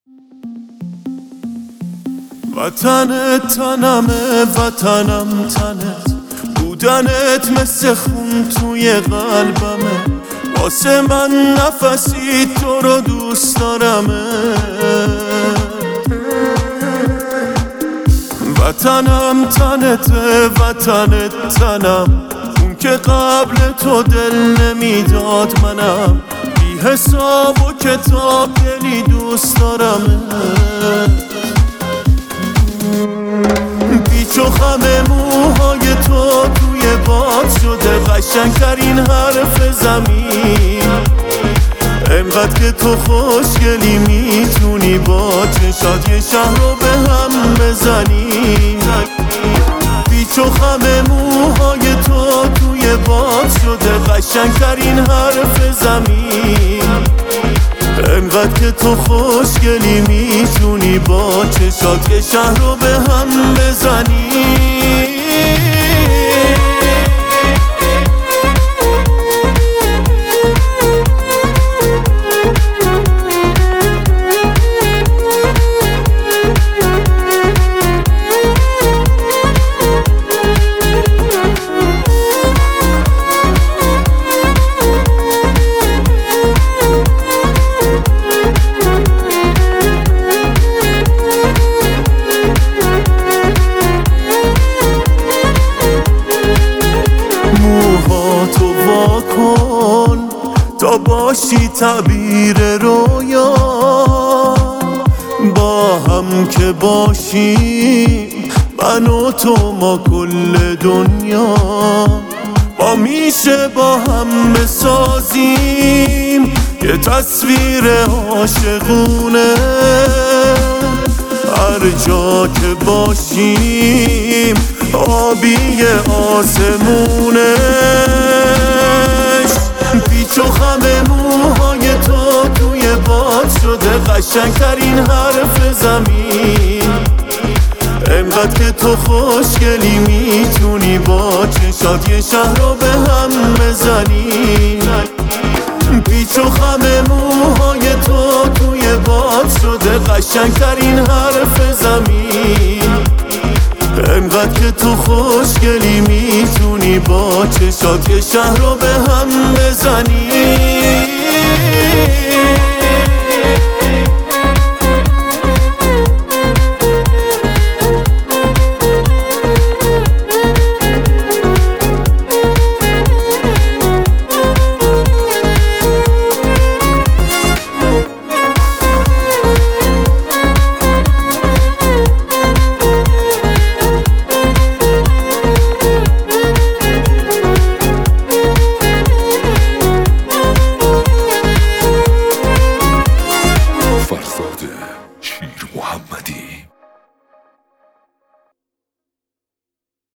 وطنت تنمه، وطنم تنت، بودنت مثل خون توی قلبمه. واسه من نفسی تو رو دوست دارمه. وطنم تنته، وطنت تنم، اون که قبل تو دل نمیداد منم. بی حساب و کتاب دلی دوست دارمه. پیچ و خم موهای تو توی باد شده قشنگترین حرف زمین. انقدر که تو خوشگلی میتونی با چشات یه شهر رو به هم بزنی. پیچ و خم موهای تو توی باد شده قشنگترین حرف زمین. انقدر که تو خوشگلی میتونی با چشات یه شهر رو به هم بزنی. تا باشی تعبیر رویا، با هم که باشیم من و تو ما کل دنیا. ما میشه با هم بسازیم یه تصویر عاشقونه. هر جا که باشیم آبی آسمونه. پیچ و خم موهای تو توی باد شده قشنگترین حرف زمین. انقدر که تو خوشگلی میتونی با چشات یه شهر رو به هم بزنی. پیچ و خم موهای تو توی باد شده قشنگترین حرف زمین. انقدر که تو خوشگلی میتونی با چشات یه شهر رو به هم بزنی. فرزاده